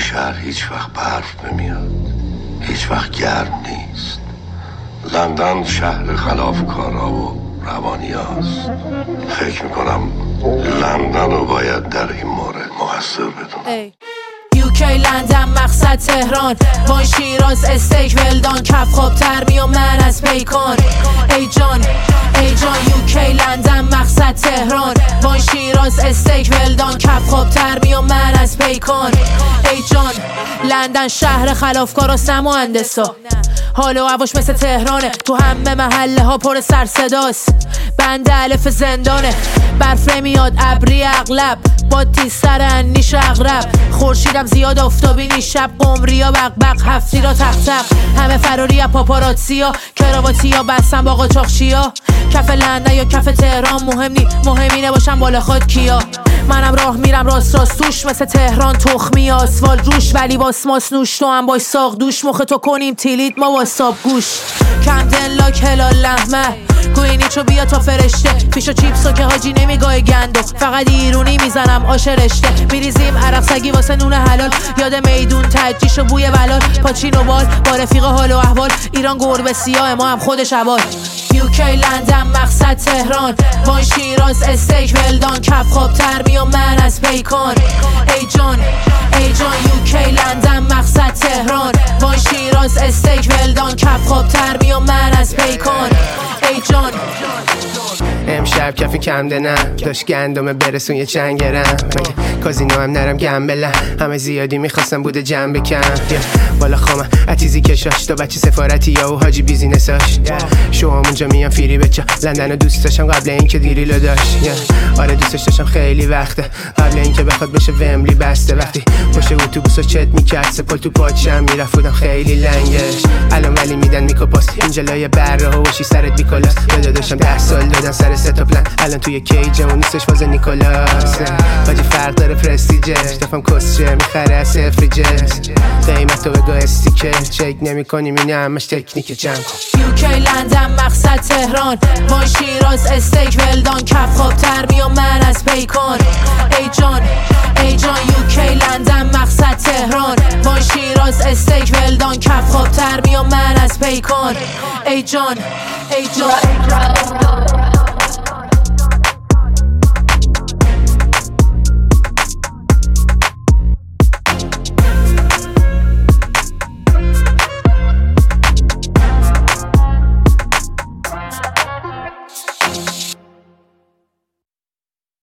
شهر هیچ وقت برف نمیاد، هیچ وقت گرم نیست. لندن شهر خلافکارا و روانیاست. فکر میکنم لندن رو باید در این مورد مقصر بدونم. UK لندن مقصد تهران، وان شیراز استیک ولدان، کف خواب ترمی و من از پیکان. ای جان UK لندن مقصد تهران، وان شیراز استیک ولدان، کف خواب ترمی و من از پیکان. ای جان لندن شهر خلافکار و مهندسا، حال و هواش مثل تهرانه، تو همه محله ها پر سر صداست. بند الف زندانه، برف نمیاد ابری اغلب، با تیز سر انیش اغرب. خورشیدم زیاد آفتابی نیست، شب قمریا بق هفتی را تق همه فراری ها پاپاراتزیا، کراواتی ها بستن با قاچاقچیا. کف لندن یا کف تهران مهم نی، مهمی نباشم بالا خود کیا. منم راه میرم راست توش، مثل تهران تخمی آسفال روش، ولی با اسماس نوش تو هم باش ساق دوش. مخ تو کنیم تیلیت ما واساب گوش، کمدن لاک هلال لحمه، گوینیچو بیا تا فرشته، فیش و چیپسو که حاجی نمیگاه گندو، فقط ایرونی میزنم آش رشته. میریزیم عرق سگی واسه نون حلال، یاد میدون تجیش و بوی بلال، پاچین و بال با رفیق حال و احوال. ایران گربه سیاه ما هم خودش عبال. UK لندن مقصد تهران، وان شیراز استیک ولدان، کف خواب ترمی و من از پیکان. ای جان UK لندن مقصد تهران، وان شیراز استیک ولدان، کف خواب ترمی و من از پیکان. ای جان امشب کفی کمدنم داشت گندمه برسون یه چند گرم، کازینو هم نرم گمبلم، همه زیادی میخواستم بوده جمع بکن. بالا خامه اتیزی کشاش تا بچه سفارتی یا و حاجی بیزینساش، شو همونجا میان فیری بچه. لندن دوست داشتم قبل اینکه دیریلو داشت، آره دوستش داشتم خیلی وقته، قبل اینکه بخواد بشه ومبلی بسته. وقتی پشت اتوبوسو چت میکرد سپل تو پاچم میرفت بودم خیلی لنگش. الان ولی میدن میکوپاس اینجا لای بره و وشی سرت بیکلاس. یاد داشتم 10 سال دادن سر ستا پلن، الان توی کیجه و نیستش واسه نیکولاس. باجی فرق داره پرستیجش، دفعم کسچه میخره از سفریجش. قیمت تو بگو استیکر چک نمی کنیم اینه همش تکنیک جمع کن. UK لندن مقصد تهران، وان شیراز استیک ولدان، کف خواب ترمی و من از پیکان. ای جان UK لندن مقصد تهران، وان شیراز استیک ولدان، کف خواب ترمی و من از پیکان. ای جان